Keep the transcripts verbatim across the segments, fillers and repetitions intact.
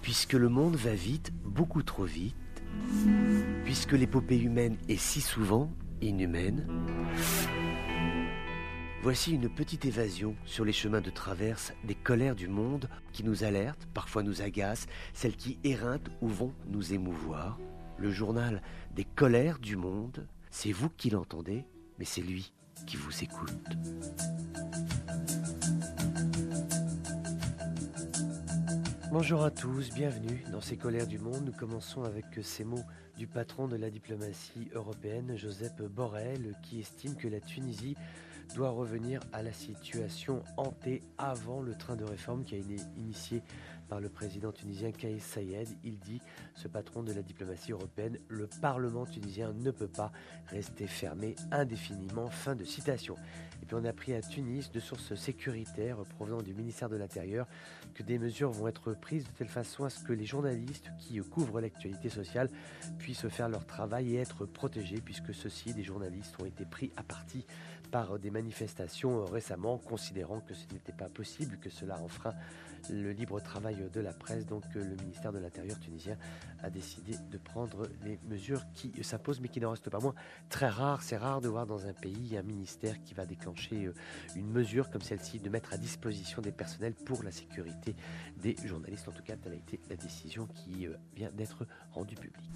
Puisque le monde va vite, beaucoup trop vite, puisque l'épopée humaine est si souvent inhumaine, voici une petite évasion sur les chemins de traverse des colères du monde qui nous alertent, parfois nous agacent, celles qui éreintent ou vont nous émouvoir. Le journal des colères du monde, c'est vous qui l'entendez, mais c'est lui qui vous écoute. Bonjour à tous, bienvenue dans ces colères du monde. Nous commençons avec ces mots du patron de la diplomatie européenne, Josep Borrell, qui estime que la Tunisie doit revenir à la situation hantée avant le train de réforme qui a été initié par le président tunisien Kais Saied. Il dit, ce patron de la diplomatie européenne, le Parlement tunisien ne peut pas rester fermé indéfiniment. Fin de citation. Et puis on a appris à Tunis, de sources sécuritaires provenant du ministère de l'Intérieur, que des mesures vont être prises de telle façon à ce que les journalistes qui couvrent l'actualité sociale puissent faire leur travail et être protégés, puisque ceux-ci, des journalistes, ont été pris à partie par des manifestations récemment, considérant que ce n'était pas possible, que cela enfreint le libre travail de la presse. Donc le ministère de l'Intérieur tunisien a décidé de prendre les mesures qui s'imposent, mais qui n'en restent pas moins très rares. C'est rare de voir dans un pays un ministère qui va déclencher une mesure comme celle-ci, de mettre à disposition des personnels pour la sécurité des journalistes. En tout cas, telle a été la décision qui vient d'être rendue publique.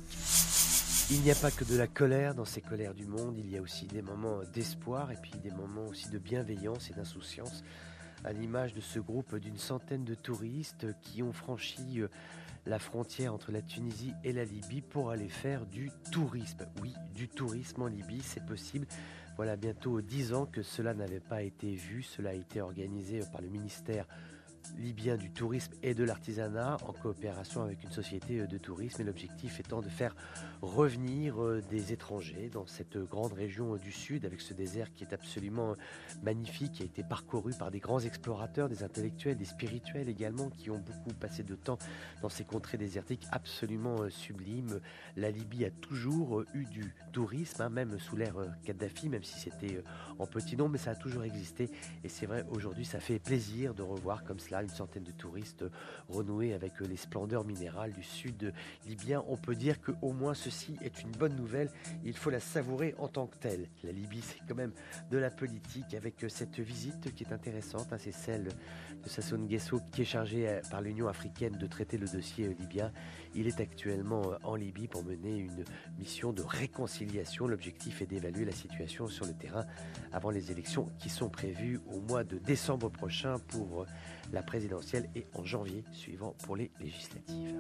Il n'y a pas que de la colère dans ces colères du monde, il y a aussi des moments d'espoir et puis des moments aussi de bienveillance et d'insouciance, à l'image de ce groupe d'une centaine de touristes qui ont franchi la frontière entre la Tunisie et la Libye pour aller faire du tourisme. Oui, du tourisme en Libye, c'est possible. Voilà bientôt dix ans que cela n'avait pas été vu. Cela a été organisé par le ministère libyen du tourisme et de l'artisanat en coopération avec une société de tourisme, et l'objectif étant de faire revenir des étrangers dans cette grande région du sud, avec ce désert qui est absolument magnifique, qui a été parcouru par des grands explorateurs, des intellectuels, des spirituels également, qui ont beaucoup passé de temps dans ces contrées désertiques absolument sublimes. La Libye a toujours eu du tourisme, hein, même sous l'ère Kadhafi, même si c'était en petit nombre, mais ça a toujours existé, et c'est vrai, aujourd'hui ça fait plaisir de revoir comme cela une centaine de touristes renoués avec les splendeurs minérales du sud libyen. On peut dire qu'au moins ceci est une bonne nouvelle, il faut la savourer en tant que telle. La Libye, c'est quand même de la politique, avec cette visite qui est intéressante, hein, c'est celle de Sassou Nguesso, qui est chargé par l'Union africaine de traiter le dossier libyen. Il est actuellement en Libye pour mener une mission de réconciliation. L'objectif est d'évaluer la situation sur le terrain avant les élections qui sont prévues au mois de décembre prochain pour la présidentielle et en janvier suivant pour les législatives.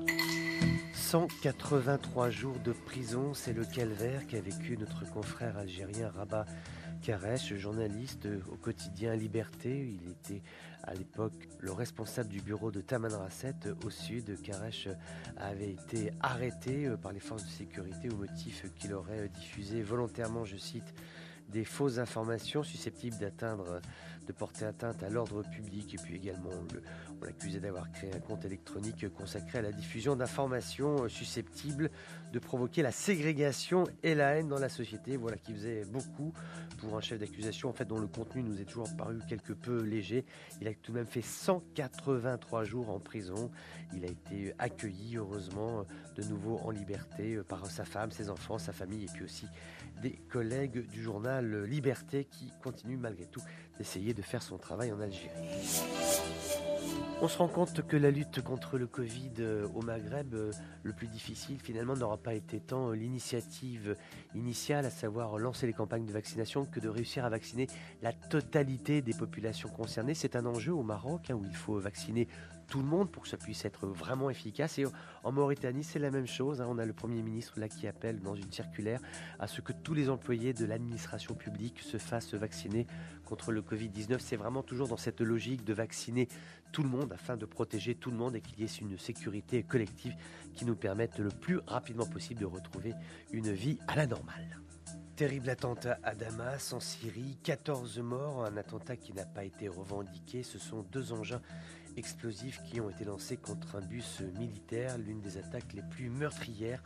cent quatre-vingt-trois jours de prison, c'est le calvaire qu'a vécu notre confrère algérien Rabah Karesh, journaliste au quotidien Liberté. Il était à l'époque le responsable du bureau de Tamanrasset au sud. Karesh avait été arrêté par les forces de sécurité au motif qu'il aurait diffusé volontairement, je cite, des fausses informations susceptibles d'atteindre, de porter atteinte à l'ordre public. Et puis également, on, le, on l'accusait d'avoir créé un compte électronique consacré à la diffusion d'informations susceptibles de provoquer la ségrégation et la haine dans la société. Voilà qui faisait beaucoup pour un chef d'accusation, en fait, dont le contenu nous est toujours paru quelque peu léger. Il a tout de même fait cent quatre-vingt-trois jours en prison. Il a été accueilli, heureusement, de nouveau en liberté par sa femme, ses enfants, sa famille, et puis aussi des collègues du journal Liberté, qui continue malgré tout d'essayer de faire son travail en Algérie. On se rend compte que la lutte contre le Covid au Maghreb, le plus difficile finalement n'aura pas été tant l'initiative initiale, à savoir lancer les campagnes de vaccination, que de réussir à vacciner la totalité des populations concernées. C'est un enjeu au Maroc, hein, où il faut vacciner tout le monde pour que ça puisse être vraiment efficace. Et en Mauritanie, c'est la même chose, hein. On a le Premier ministre là qui appelle dans une circulaire à ce que tous les employés de l'administration publique se fassent vacciner contre le covid dix-neuf. C'est vraiment toujours dans cette logique de vacciner tout le monde afin de protéger tout le monde et qu'il y ait une sécurité collective qui nous permette le plus rapidement possible de retrouver une vie à la normale. Terrible attentat à Damas, en Syrie, quatorze morts, un attentat qui n'a pas été revendiqué. Ce sont deux engins explosifs qui ont été lancés contre un bus militaire, l'une des attaques les plus meurtrières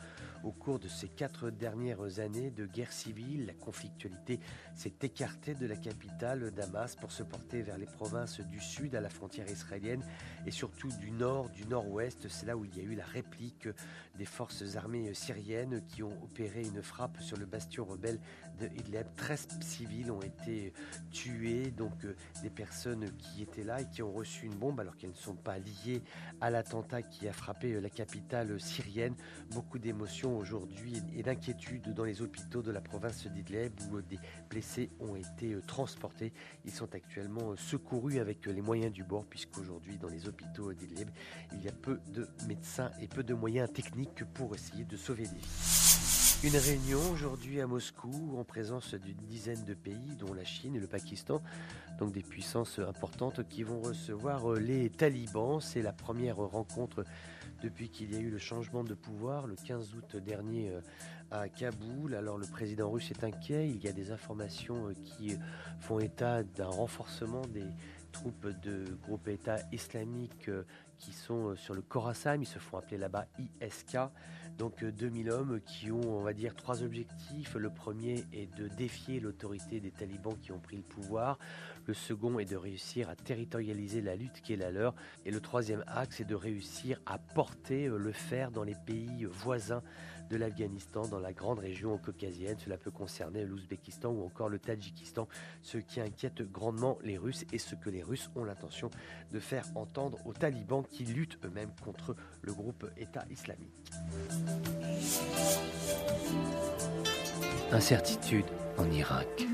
Au cours de ces quatre dernières années de guerre civile, la conflictualité s'est écartée de la capitale, Damas, pour se porter vers les provinces du sud, à la frontière israélienne, et surtout du nord, du nord-ouest. C'est là où il y a eu la réplique des forces armées syriennes qui ont opéré une frappe sur le bastion rebelle de Idlib. treize civils ont été tués, donc euh, des personnes qui étaient là et qui ont reçu une bombe alors qu'elles ne sont pas liées à l'attentat qui a frappé la capitale syrienne. Beaucoup d'émotions aujourd'hui et d'inquiétudes dans les hôpitaux de la province d'Idlib où des blessés ont été transportés. Ils sont actuellement secourus avec les moyens du bord puisqu'aujourd'hui dans les hôpitaux d'Idlib, il y a peu de médecins et peu de moyens techniques pour essayer de sauver des vies. Une réunion aujourd'hui à Moscou en présence d'une dizaine de pays dont la Chine et le Pakistan, donc des puissances importantes qui vont recevoir les talibans. C'est la première rencontre depuis qu'il y a eu le changement de pouvoir le quinze août dernier à Kaboul. Alors le président russe est inquiet, il y a des informations qui font état d'un renforcement des troupes de groupe État islamique qui sont sur le Khorasan, ils se font appeler là-bas I S K. Donc deux mille hommes qui ont, on va dire, trois objectifs. Le premier est de défier l'autorité des talibans qui ont pris le pouvoir. Le second est de réussir à territorialiser la lutte qui est la leur. Et le troisième axe est de réussir à porter le fer dans les pays voisins de l'Afghanistan, dans la grande région caucasienne. Cela peut concerner l'Ouzbékistan ou encore le Tadjikistan, ce qui inquiète grandement les Russes et ce que les Russes ont l'intention de faire entendre aux talibans qui luttent eux-mêmes contre le groupe État islamique. Incertitude en Irak.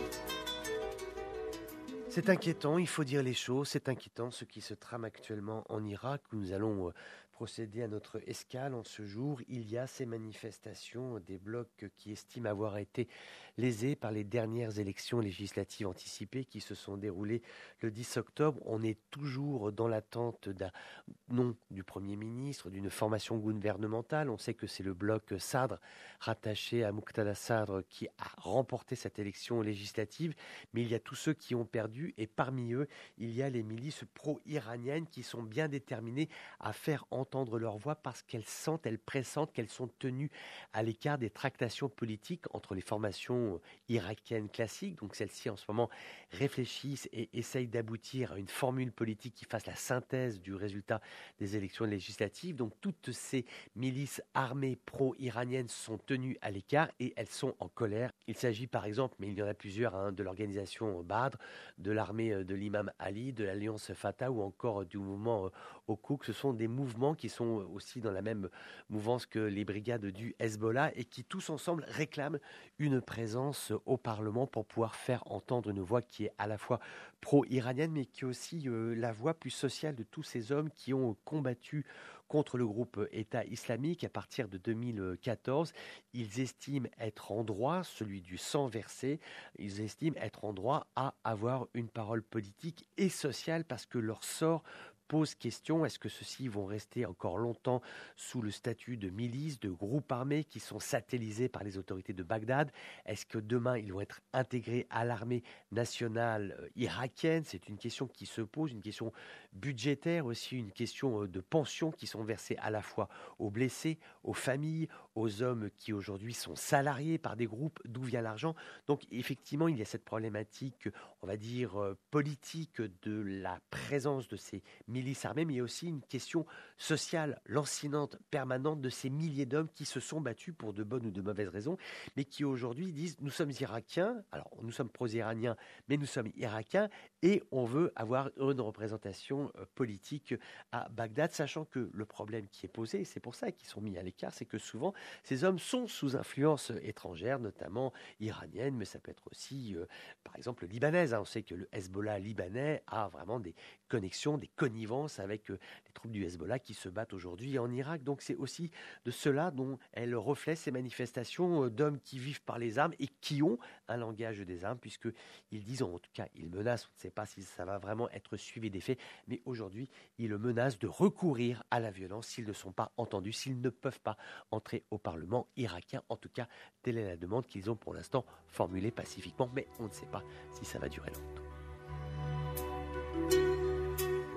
C'est inquiétant, il faut dire les choses, c'est inquiétant ce qui se trame actuellement en Irak où nous allons procéder à notre escale en ce jour. Il y a ces manifestations des blocs qui estiment avoir été lésés par les dernières élections législatives anticipées qui se sont déroulées le dix octobre. On est toujours dans l'attente d'un nom du Premier ministre, d'une formation gouvernementale. On sait que c'est le bloc Sadr, rattaché à Muqtada Sadr, qui a remporté cette élection législative. Mais il y a tous ceux qui ont perdu et parmi eux, il y a les milices pro-iraniennes qui sont bien déterminées à faire entendre leur voix parce qu'elles sentent, elles pressentent qu'elles sont tenues à l'écart des tractations politiques entre les formations irakiennes classiques. Donc celles-ci en ce moment réfléchissent et essayent d'aboutir à une formule politique qui fasse la synthèse du résultat des élections législatives. Donc toutes ces milices armées pro-iraniennes sont tenues à l'écart et elles sont en colère. Il s'agit par exemple, mais il y en a plusieurs, hein, de l'organisation Badr, de l'armée de l'imam Ali, de l'alliance Fatah ou encore du mouvement Houkouk. Ce sont des mouvements qui sont aussi dans la même mouvance que les brigades du Hezbollah et qui tous ensemble réclament une présence au Parlement pour pouvoir faire entendre une voix qui est à la fois pro-iranienne mais qui est aussi euh, la voix plus sociale de tous ces hommes qui ont combattu contre le groupe État islamique à partir de deux mille quatorze. Ils estiment être en droit, celui du sang versé, ils estiment être en droit à avoir une parole politique et sociale parce que leur sort pose question. Est-ce que ceux-ci vont rester encore longtemps sous le statut de milices, de groupes armés qui sont satellisés par les autorités de Bagdad? Est-ce que demain ils vont être intégrés à l'armée nationale irakienne? C'est une question qui se pose, une question budgétaire aussi, une question de pensions qui sont versées à la fois aux blessés, aux familles, aux hommes qui aujourd'hui sont salariés par des groupes. D'où vient l'argent? Donc effectivement, il y a cette problématique, on va dire, politique de la présence de ces milices armées, mais il y a aussi une question sociale, lancinante, permanente de ces milliers d'hommes qui se sont battus pour de bonnes ou de mauvaises raisons, mais qui aujourd'hui disent nous sommes irakiens, alors nous sommes pro-iraniens, mais nous sommes irakiens et on veut avoir une représentation politique à Bagdad, sachant que le problème qui est posé, et c'est pour ça qu'ils sont mis à l'écart, c'est que souvent ces hommes sont sous influence étrangère, notamment iranienne, mais ça peut être aussi, euh, par exemple, libanaise. Hein. On sait que le Hezbollah libanais a vraiment des connexions, des connivences avec euh, les troupes du Hezbollah qui se battent aujourd'hui en Irak. Donc c'est aussi de cela dont elles reflètent ces manifestations euh, d'hommes qui vivent par les armes et qui ont un langage des armes, puisqu'ils disent, en tout cas, ils menacent, on ne sait pas si ça va vraiment être suivi des faits, mais aujourd'hui, ils menacent de recourir à la violence s'ils ne sont pas entendus, s'ils ne peuvent pas entrer au Parlement irakien. En tout cas, telle est la demande qu'ils ont pour l'instant formulée pacifiquement, mais on ne sait pas si ça va durer longtemps.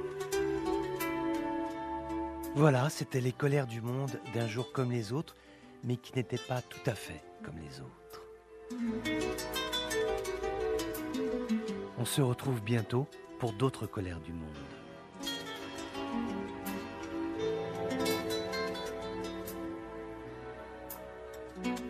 Voilà, c'était les colères du monde d'un jour comme les autres. mais qui n'était pas tout à fait comme les autres. On se retrouve bientôt pour d'autres colères du monde. Thank you.